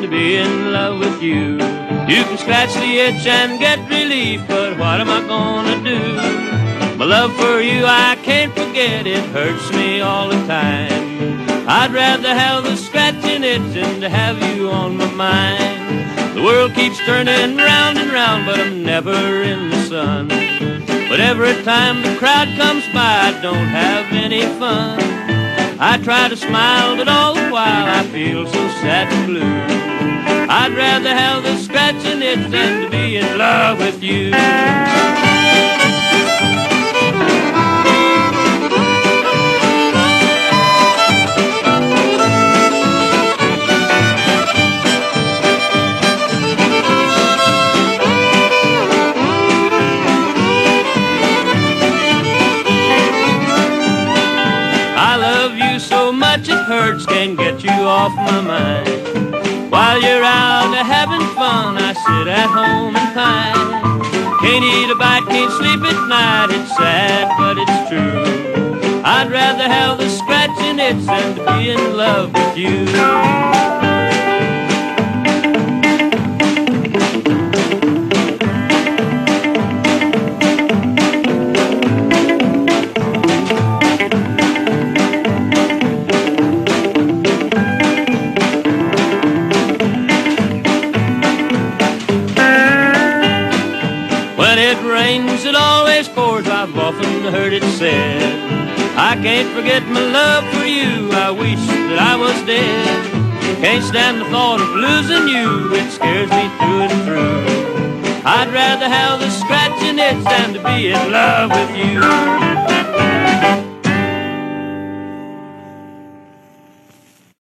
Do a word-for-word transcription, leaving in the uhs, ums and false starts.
to be in love with you. You can scratch the itch and get relief, but what am I gonna do? My love for you, I can't forget, it hurts me all the time. I'd rather have the scratching itch than to have you on my mind. The world keeps turning round and round, but I'm never in the sun. But every time the crowd comes by, I don't have any fun. I try to smile, but all the while I feel so sad and blue. I'd rather have the scratching itch than to be in love with you. So much it hurts, can't get you off my mind. While you're out having fun, I sit at home and pine. Can't eat a bite, can't sleep at night, it's sad but it's true. I'd rather have the scratching itch than to be in love with you. When it rains, it always pours, I've often heard it said. I can't forget my love for you, I wish that I was dead. Can't stand the thought of losing you, it scares me through and through. I'd rather have the scratching itch than to be in love with you.